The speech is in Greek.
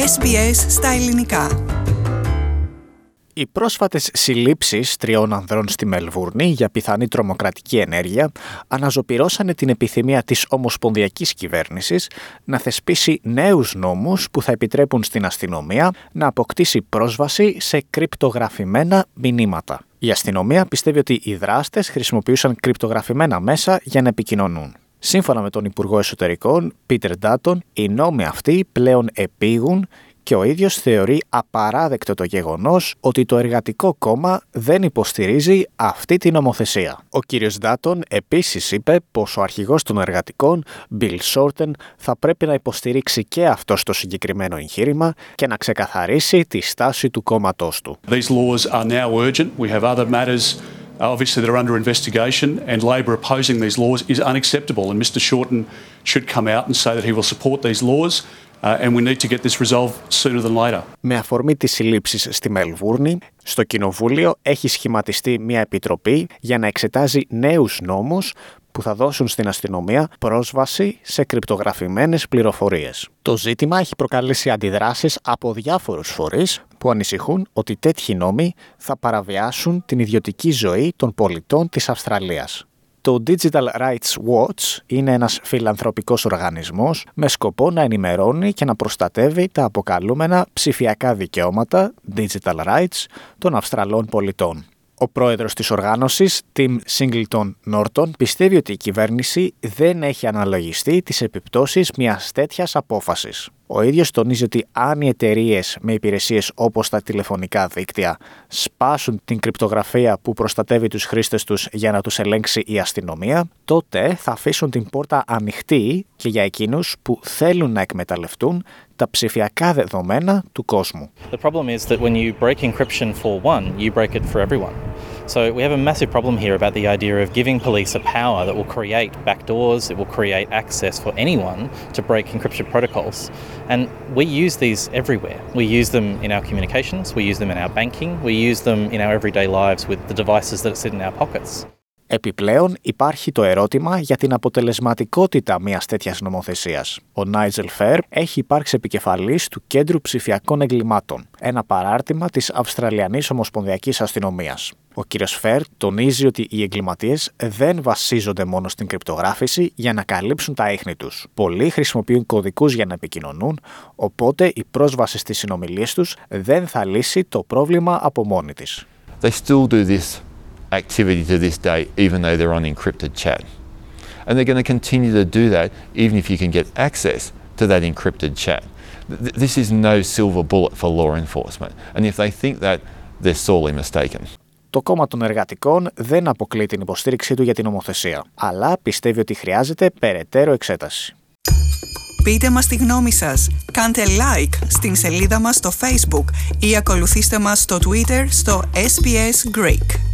SBS στα ελληνικά. Οι πρόσφατες συλλήψεις 3 ανδρών στη Μελβούρνη για πιθανή τρομοκρατική ενέργεια αναζωπυρώσανε την επιθυμία της ομοσπονδιακής κυβέρνησης να θεσπίσει νέους νόμους που θα επιτρέπουν στην αστυνομία να αποκτήσει πρόσβαση σε κρυπτογραφημένα μηνύματα. Η αστυνομία πιστεύει ότι οι δράστες χρησιμοποιούσαν κρυπτογραφημένα μέσα για να επικοινωνούν. Σύμφωνα με τον Υπουργό Εσωτερικών, Πίτερ Ντάτον, οι νόμοι αυτοί πλέον επήγουν και ο ίδιος θεωρεί απαράδεκτο το γεγονός ότι το Εργατικό Κόμμα δεν υποστηρίζει αυτή την νομοθεσία. Ο κύριος Ντάτον επίσης είπε πως ο αρχηγός των εργατικών, Bill Shorten, θα πρέπει να υποστηρίξει και αυτό το συγκεκριμένο εγχείρημα και να ξεκαθαρίσει τη στάση του κόμματός του. These laws are now urgent. We have other matters. Obviously, they're under investigation, and Labor opposing these laws is unacceptable. And Mr. Shorten should come out and say that he will support these laws, and we need to get this resolved sooner than later. Με αφορμή τις συλλήψεις στη Μελβούρνη, στο Κοινοβούλιο έχει σχηματιστεί μια επιτροπή για να εξετάζει νέους νόμους που θα δώσουν στην αστυνομία πρόσβαση σε κρυπτογραφημένες πληροφορίες. Το ζήτημα έχει προκαλέσει αντιδράσεις από διάφορους φορείς που ανησυχούν ότι τέτοιοι νόμοι θα παραβιάσουν την ιδιωτική ζωή των πολιτών της Αυστραλίας. Το Digital Rights Watch είναι ένας φιλανθρωπικός οργανισμός με σκοπό να ενημερώνει και να προστατεύει τα αποκαλούμενα ψηφιακά δικαιώματα, digital rights, των Αυστραλών πολιτών. Ο πρόεδρος της οργάνωσης, Tim Singleton Norton, πιστεύει ότι η κυβέρνηση δεν έχει αναλογιστεί τις επιπτώσεις μιας τέτοιας απόφασης. Ο ίδιος τονίζει ότι αν οι εταιρείες με υπηρεσίες όπως τα τηλεφωνικά δίκτυα σπάσουν την κρυπτογραφία που προστατεύει τους χρήστες τους για να τους ελέγξει η αστυνομία, τότε θα αφήσουν την πόρτα ανοιχτή και για εκείνους που θέλουν να εκμεταλλευτούν τα ψηφιακά δεδομένα του κόσμου. The problem is that when you break encryption for one, you break it for everyone. So we have a massive problem here about the idea of giving police a power that will create backdoors, it will create access for anyone to break encryption protocols. And we use these everywhere. We use them in our communications, we use them in our banking, we use them in our everyday lives with the devices that sit in our pockets. Επιπλέον υπάρχει το ερώτημα για την αποτελεσματικότητα μιας τέτοιας νομοθεσίας. Ο Νάιτζελ Φέρ έχει υπάρξει επικεφαλής του Κέντρου Ψηφιακών Εγκλημάτων, ένα παράρτημα της Αυστραλιανής Ομοσπονδιακής Αστυνομίας. Ο κύριος Φέρ τονίζει ότι οι εγκληματίες δεν βασίζονται μόνο στην κρυπτογράφηση για να καλύψουν τα ίχνη τους. Πολλοί χρησιμοποιούν κωδικούς για να επικοινωνούν, οπότε η πρόσβαση στις συνομιλίες τους δεν θα λύσει το πρόβλημα από μόνη της. They still do this activity to this day, even though they're on encrypted chat. And they're going to continue to do that even if you can get access to that encrypted chat. This is no silver bullet for law enforcement. And if they think that, they're sorely mistaken. Το κόμμα των εργατικών δεν αποκλεί την υποστήριξή του για την νομοθεσία, αλλά πιστεύει ότι χρειάζεται περαιτέρω εξέταση. Πείτε μας τη γνώμη σας, κάντε like στην σελίδα μας στο Facebook ή ακολουθήστε μας στο Twitter στο SBS Greek.